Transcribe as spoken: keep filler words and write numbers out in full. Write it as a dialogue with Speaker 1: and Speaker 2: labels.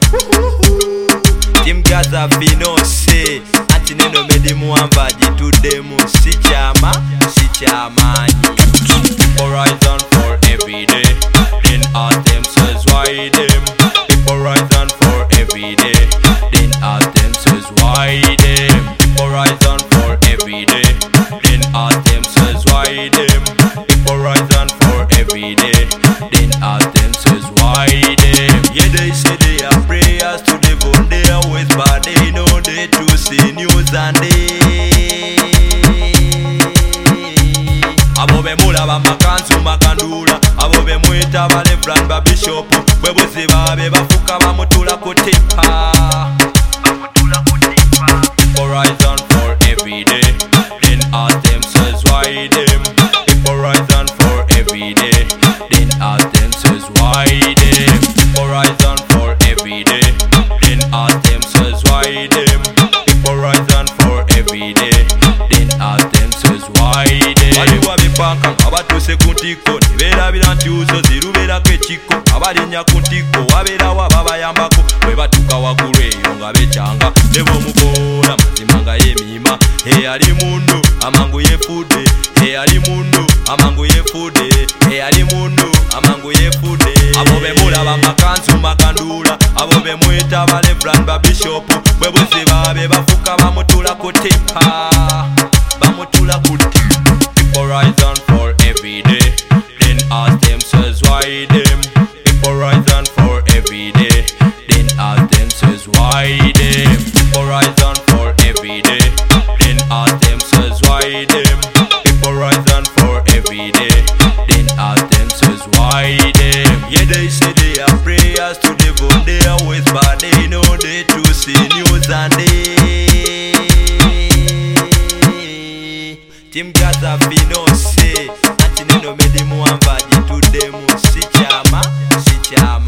Speaker 1: Team Gaza Fino say Ati neno medi muamba jitudemu si chama, si chamanyi. Horizon for every day. Then ask themselves why them. Horizon for every day. Then ask themselves why them. Horizon for every day. Then ask themselves why them. Horizon for every day. Then ask themselves why them. Yeah, they say they have prayers to devote their ways, but they know they to see news and day. Abo be mula ba makansu makandula. Abo be muita ba Reverend ba Bishop. Bwe bwese ba be bafuka ba mutula kutepa. Horizon for every day. Then ask themselves why them. Horizon for every day. Then ask themselves why them. Horizon for every day. Then ask themselves why them. Horizon for every day. Then ask themselves why them. Waliwa bipaka abatuse kuntiko nibera birantuzo zirubera kechiko abalinya kuntiko wabera wababa yambako bwe batuka wagulu eyo nga becanga nebo mukola mazimanga yemima e ali mundu amangu yefude e ali mundu amangu yefude e ali mundu amangu yefude. Abo be mulaba makansu makandula. Abo be muita ba Reverend ba Bishop. Bwe bwese babe bafuka bamutula kutepa, bamutula kutepa. Horizon for every day. Then ask themselves why them. Horizon for every day. Then ask themselves why them. Horizon for every day. Then ask themselves why them. Horizon for every day. Then ask themselves why them. Yeah, they say they have prayers to devote their ways, but they know they to see news and day. Team Gaza Fino say Ati neno medi muamba jitudemu si chama, si chama.